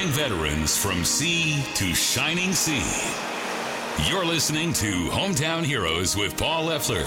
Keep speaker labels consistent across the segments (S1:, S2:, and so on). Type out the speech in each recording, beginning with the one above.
S1: veterans from sea to shining sea. You're listening to Hometown Heroes with Paul Leffler.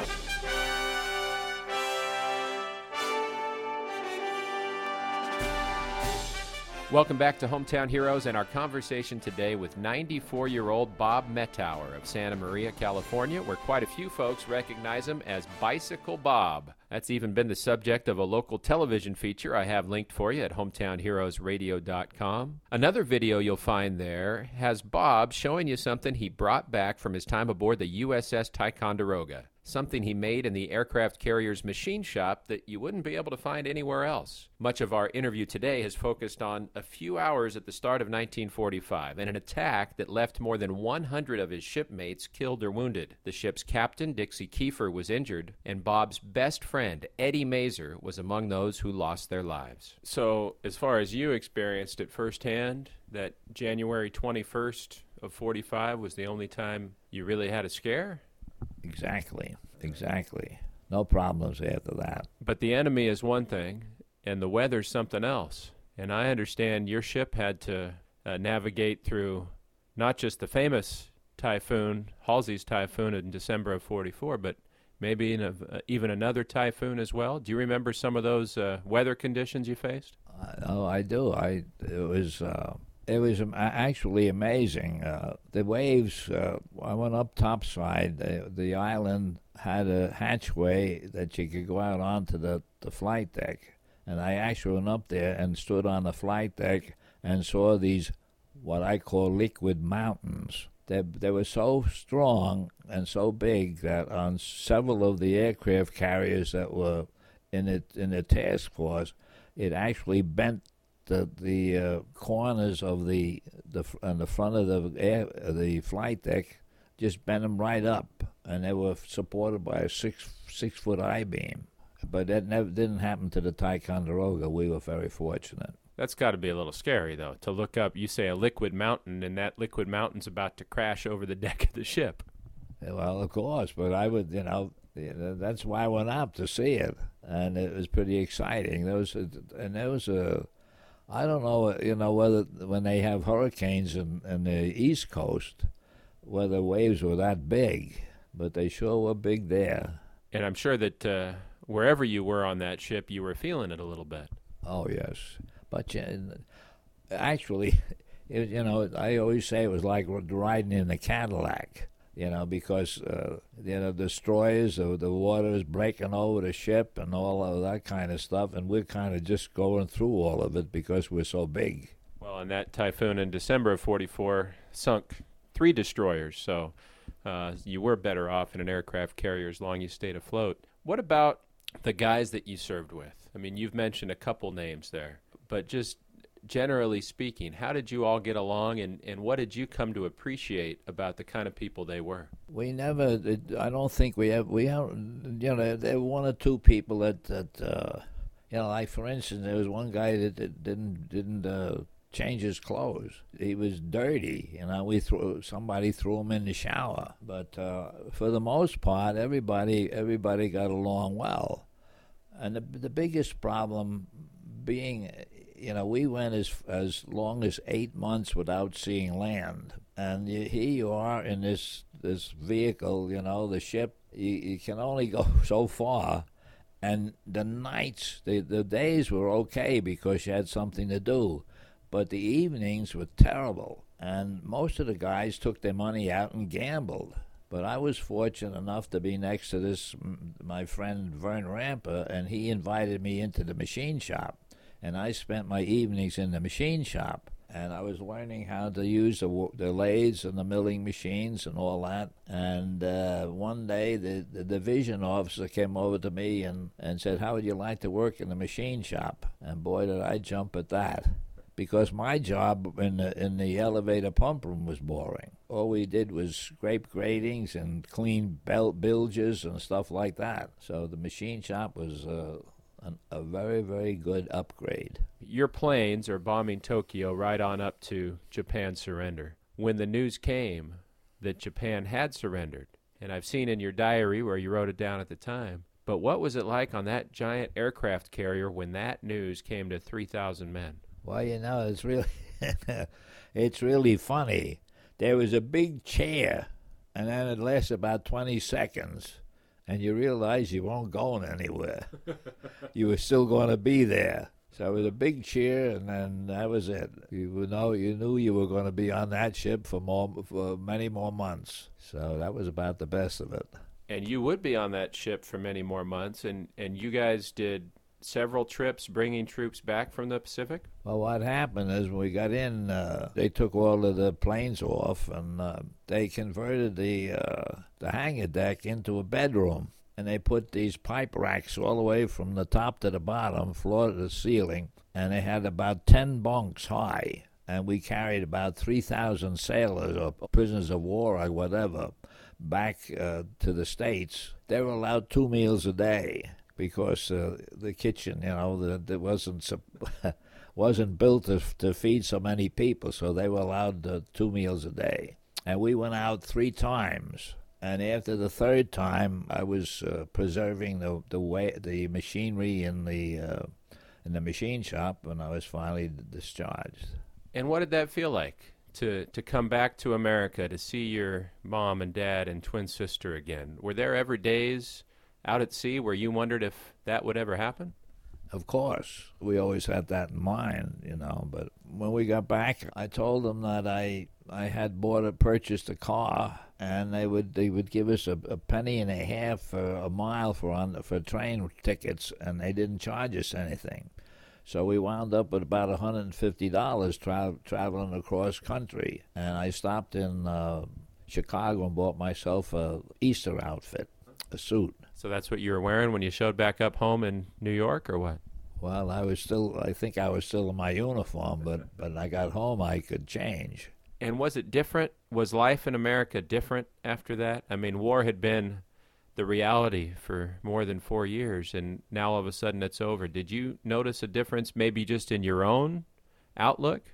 S2: Welcome back to Hometown Heroes and our conversation today with 94-year-old Bob Mettauer of Santa Maria, California, where quite a few folks recognize him as Bicycle Bob. That's even been the subject of a local television feature I have linked for you at hometownheroesradio.com. Another video you'll find there has Bob showing you something he brought back from his time aboard the USS Ticonderoga. Something he made in the aircraft carrier's machine shop that you wouldn't be able to find anywhere else. Much of our interview today has focused on a few hours at the start of 1945 and an attack that left more than 100 of his shipmates killed or wounded. The ship's captain, Dixie Kiefer, was injured, and Bob's best friend, Eddie Mazer, was among those who lost their lives. So, as far as you experienced it firsthand, that January 21st of 45 was the only time you really had a scare?
S3: Exactly. No problems after that.
S2: But the enemy is one thing, and the weather's something else. And I understand your ship had to navigate through not just the famous typhoon, Halsey's typhoon in December of 44, but maybe even another typhoon as well. Do you remember some of those weather conditions you faced?
S3: Oh, I do. It was actually amazing. The waves, I went up topside. The island had a hatchway that you could go out onto the flight deck. And I actually went up there and stood on the flight deck and saw these, what I call liquid mountains. They were so strong and so big that on several of the aircraft carriers that were in the task force, it actually bent the corners of the front of the flight deck, just bent them right up, and they were supported by a six foot I-beam. But that didn't happen to the Ticonderoga. We were very fortunate.
S2: That's got to be a little scary, though, to look up. You say a liquid mountain, and that liquid mountain's about to crash over the deck of the ship.
S3: Well, of course, but I would, that's why I went up to see it, and it was pretty exciting. There was a I don't know, whether when they have hurricanes in the East Coast, whether waves were that big, but they sure were big there.
S2: And I'm sure that wherever you were on that ship, you were feeling it a little bit.
S3: Oh, yes. But actually, I always say it was like riding in a Cadillac. Because, destroyers, the water is breaking over the ship and all of that kind of stuff, and we're kind of just going through all of it because we're so big.
S2: Well, and that typhoon in December of 44 sunk 3 destroyers, so you were better off in an aircraft carrier as long as you stayed afloat. What about the guys that you served with? I mean, you've mentioned a couple names there, but just generally speaking, how did you all get along, and what did you come to appreciate about the kind of people they were?
S3: We never, I don't think we have, there were one or two people that like for instance, there was one guy that didn't change his clothes. He was dirty, somebody threw him in the shower. But for the most part, everybody got along well. And the biggest problem being, we went as long as 8 months without seeing land. And here you are in this vehicle, the ship, you can only go so far. And the nights, the days were okay because you had something to do. But the evenings were terrible. And most of the guys took their money out and gambled. But I was fortunate enough to be next to my friend Vern Ramper, and he invited me into the machine shop. And I spent my evenings in the machine shop, and I was learning how to use the lathes and the milling machines and all that. And one day, the division officer came over to me and said, "How would you like to work in the machine shop?" And boy, did I jump at that, because my job in the elevator pump room was boring. All we did was scrape gratings and clean bilges and stuff like that. So the machine shop was a very, very good upgrade.
S2: Your planes are bombing Tokyo right on up to Japan's surrender. When the news came that Japan had surrendered, and I've seen in your diary where you wrote it down at the time, but what was it like on that giant aircraft carrier when that news came to 3,000 men?
S3: Well, it's really It's really funny. There was a big chair, and then it lasted about 20 seconds, and you realize you weren't going anywhere. You were still going to be there. So it was a big chair, and then that was it. You knew you were going to be on that ship for many more months. So that was about the best of it.
S2: And you would be on that ship for many more months, and you guys did several trips bringing troops back from the Pacific?
S3: Well, what happened is when we got in, they took all of the planes off, and they converted the hangar deck into a bedroom. And they put these pipe racks all the way from the top to the bottom, floor to the ceiling, and they had about 10 bunks high. And we carried about 3,000 sailors or prisoners of war or whatever back to the States. They were allowed 2 meals a day because the kitchen, that wasn't built to feed so many people, so they were allowed 2 meals a day. And we went out 3 times. And after the 3rd time, I was preserving the machinery in the machine shop when I was finally discharged.
S2: And what did that feel like to come back to America, to see your mom and dad and twin sister again? Were there ever days out at sea where you wondered if that would ever happen?
S3: Of course. We always had that in mind, But when we got back, I told them that I had purchased a car, and they would give us a penny and a half for a mile for train tickets, and they didn't charge us anything. So we wound up with about $150 traveling across country. And I stopped in Chicago and bought myself a Easter outfit, a suit.
S2: So that's what you were wearing when you showed back up home in New York, or what?
S3: Well, I think I was still in my uniform, but when I got home, I could change.
S2: And was it different? Was life in America different after that? I mean, war had been the reality for more than 4 years, and now all of a sudden it's over. Did you notice a difference maybe just in your own outlook?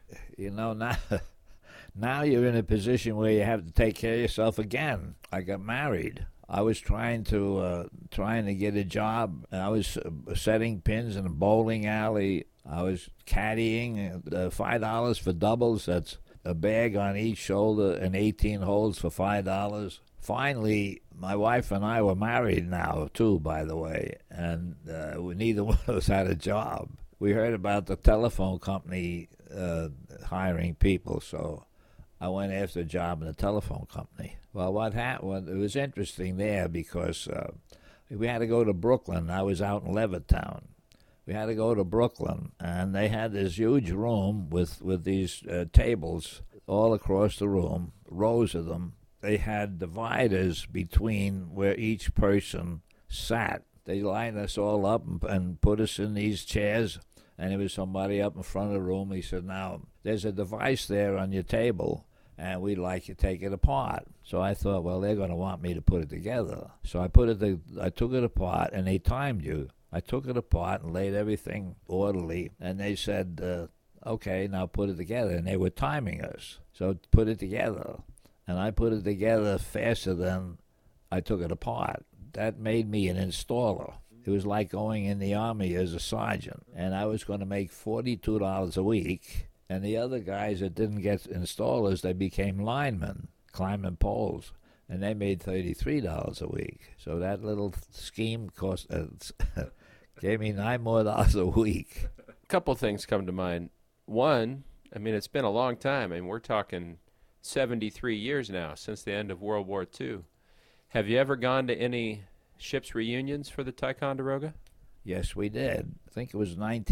S3: Now you're in a position where you have to take care of yourself again. I got married. I was trying to get a job. I was setting pins in a bowling alley. I was caddying. $5 for doubles. That's a bag on each shoulder and 18 holes for $5. Finally, my wife and I were married now, too, by the way, and neither one of us had a job. We heard about the telephone company hiring people, so I went after a job in the telephone company. Well, what happened, it was interesting there because we had to go to Brooklyn. I was out in Levittown. We had to go to Brooklyn, and they had this huge room with these tables all across the room, rows of them. They had dividers between where each person sat. They lined us all up and put us in these chairs, and there was somebody up in front of the room. He said, now, there's a device there on your table, and we'd like you to take it apart. So I thought, well, they're going to want me to put it together. So I took it apart, and they timed you. I took it apart and laid everything orderly, and they said, okay, now put it together. And they were timing us. So put it together. And I put it together faster than I took it apart. That made me an installer. It was like going in the Army as a sergeant. And I was going to make $42 a week. And the other guys that didn't get installers, they became linemen, climbing poles. And they made $33 a week. So that little scheme gave me $9 more a week.
S2: A couple things come to mind. One, I mean, it's been a long time. I mean, we're talking 73 years now since the end of World War II. Have you ever gone to any ship's reunions for the Ticonderoga?
S3: Yes, we did. I think it was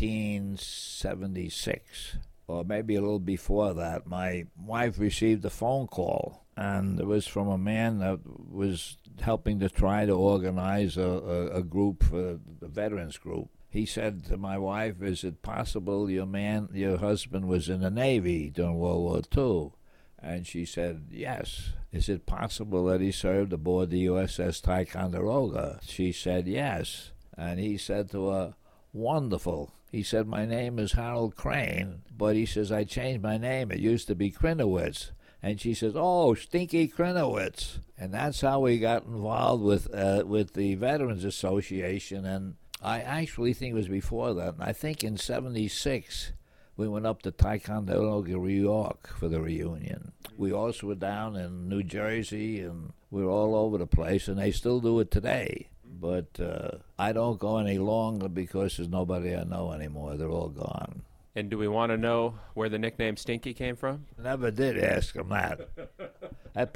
S3: 1976, or maybe a little before that. My wife received a phone call, and it was from a man that was helping to try to organize a group, for the veterans group. He said to my wife, is it possible your husband was in the Navy during World War II? And she said, yes. Is it possible that he served aboard the USS Ticonderoga? She said, yes. And he said to her, wonderful. He said, my name is Harold Crane, but he says, I changed my name. It used to be Krinowitz. And she says, oh, Stinky Krinowitz. And that's how we got involved with the Veterans Association. And I actually think it was before that. And I think in 76, We went up to Ticonderoga, New York for the reunion. We also were down in New Jersey, and we were all over the place, and they still do it today. But I don't go any longer because there's nobody I know anymore. They're all gone.
S2: And do we want to know where the nickname Stinky came from?
S3: Never did ask him that. That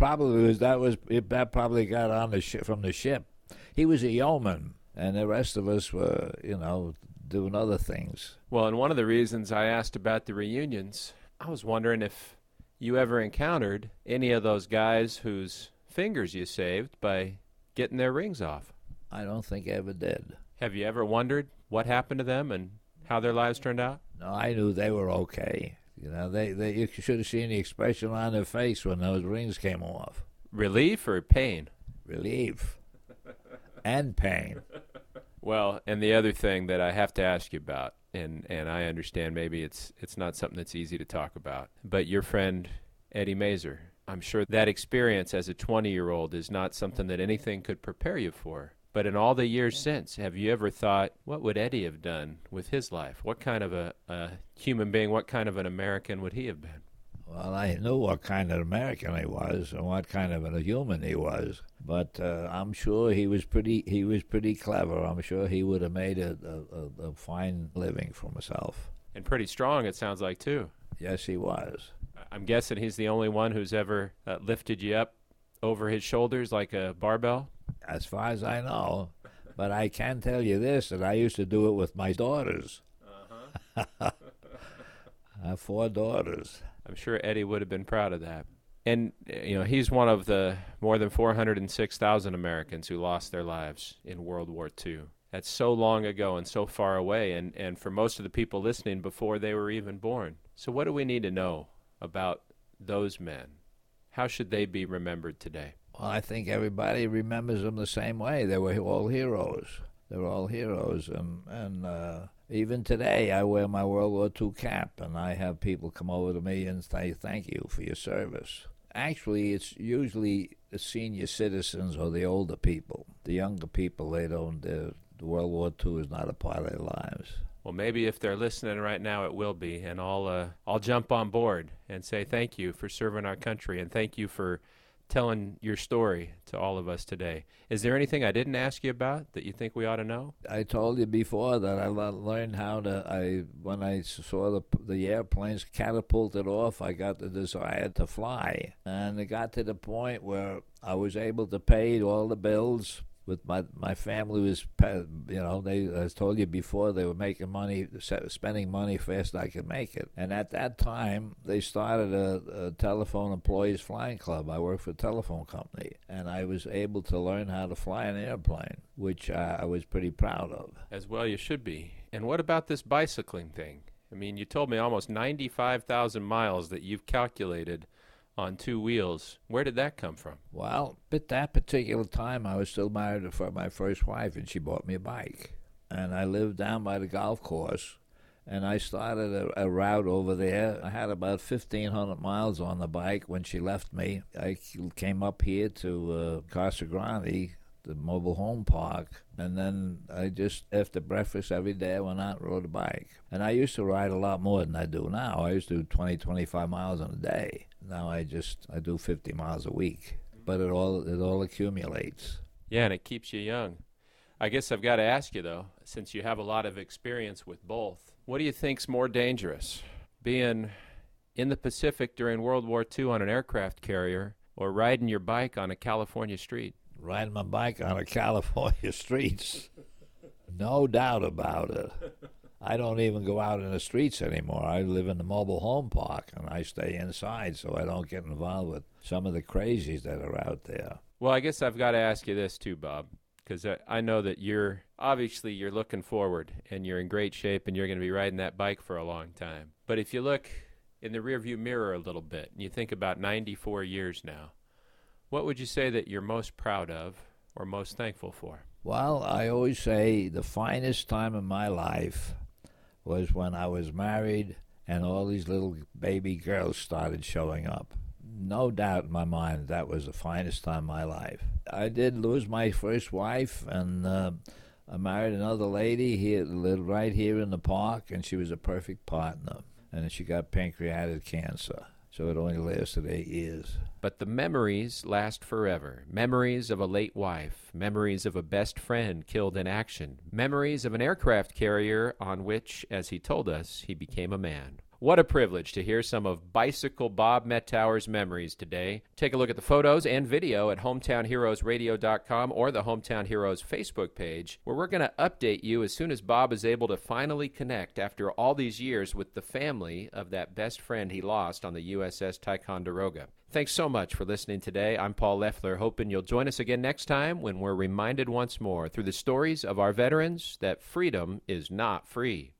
S3: probably got on the from the ship. He was a yeoman, and the rest of us were, doing other things.
S2: Well, and one of the reasons I asked about the reunions, I was wondering if you ever encountered any of those guys whose fingers you saved by getting their rings off.
S3: I don't think I ever did.
S2: Have you ever wondered what happened to them and how their lives turned out?
S3: No, I knew they were okay. You should have seen the expression on their face when those rings came off.
S2: Relief or pain?
S3: Relief. And pain.
S2: Well, and the other thing that I have to ask you about, and I understand maybe it's not something that's easy to talk about, but your friend Eddie Mazer, I'm sure that experience as a 20-year-old is not something that anything could prepare you for. But in all the years since, have you ever thought, what would Eddie have done with his life? What kind of a human being, what kind of an American would he have been?
S3: Well, I knew what kind of American he was and what kind of a human he was, but I'm sure he was pretty clever. I'm sure he would have made a fine living for himself.
S2: And pretty strong, it sounds like, too.
S3: Yes, he was.
S2: I'm guessing he's the only one who's ever lifted you up over his shoulders like a barbell?
S3: As far as I know. But I can tell you this, that I used to do it with my daughters. I have 4 daughters.
S2: I'm sure Eddie would have been proud of that. And, he's one of the more than 406,000 Americans who lost their lives in World War II. That's so long ago and so far away, and for most of the people listening, before they were even born. So what do we need to know about those men? How should they be remembered today?
S3: Well, I think everybody remembers them the same way. They were all heroes. They were all heroes. And even today, I wear my World War II cap, and I have people come over to me and say, thank you for your service. Actually, it's usually the senior citizens or the older people. The younger people, the World War II is not a part of their lives.
S2: Well, maybe if they're listening right now, it will be, and I'll jump on board and say thank you for serving our country, and thank you for telling your story to all of us today. Is there anything I didn't ask you about that you think we ought to know?
S3: I told you before that I learned how to, when I saw the airplanes catapulted off, I got the desire to fly. And it got to the point where I was able to pay all the bills. With my family was, I told you before, they were making money, spending money fast I could make it. And at that time, they started a telephone employees flying club. I worked for a telephone company, and I was able to learn how to fly an airplane, which I was pretty proud of.
S2: As well you should be. And what about this bicycling thing? I mean, you told me almost 95,000 miles that you've calculated on 2 wheels. Where did that come from?
S3: Well, at that particular time, I was still married to my first wife, and she bought me a bike. And I lived down by the golf course, and I started a route over there. I had about 1,500 miles on the bike when she left me. I came up here to Casa Grande, the mobile home park, and then I just, after breakfast every day, I went out and rode a bike. And I used to ride a lot more than I do now. I used to do 20, 25 miles in a day. Now I do 50 miles a week. But it all accumulates.
S2: Yeah, and it keeps you young. I guess I've got to ask you, though, since you have a lot of experience with both, what do you think's more dangerous, being in the Pacific during World War II on an aircraft carrier or riding your bike on a California street?
S3: Riding my bike on a California streets. No doubt about it. I don't even go out in the streets anymore. I live in the mobile home park, and I stay inside so I don't get involved with some of the crazies that are out there.
S2: Well, I guess I've got to ask you this too, Bob, because I know that you're looking forward, and you're in great shape, and you're going to be riding that bike for a long time. But if you look in the rearview mirror a little bit, and you think about 94 years now, what would you say that you're most proud of or most thankful for?
S3: Well, I always say the finest time in my life was when I was married and all these little baby girls started showing up. No doubt in my mind that was the finest time in my life. I did lose my first wife, and I married another lady here, lived right here in the park, and she was a perfect partner. and then she got pancreatic cancer. So it only lasted 8 years.
S2: But the memories last forever. Memories of a late wife. Memories of a best friend killed in action. Memories of an aircraft carrier on which, as he told us, he became a man. What a privilege to hear some of Bicycle Bob Mettauer's memories today. Take a look at the photos and video at hometownheroesradio.com or the Hometown Heroes Facebook page, where we're going to update you as soon as Bob is able to finally connect after all these years with the family of that best friend he lost on the USS Ticonderoga. Thanks so much for listening today. I'm Paul Leffler, hoping you'll join us again next time when we're reminded once more through the stories of our veterans that freedom is not free.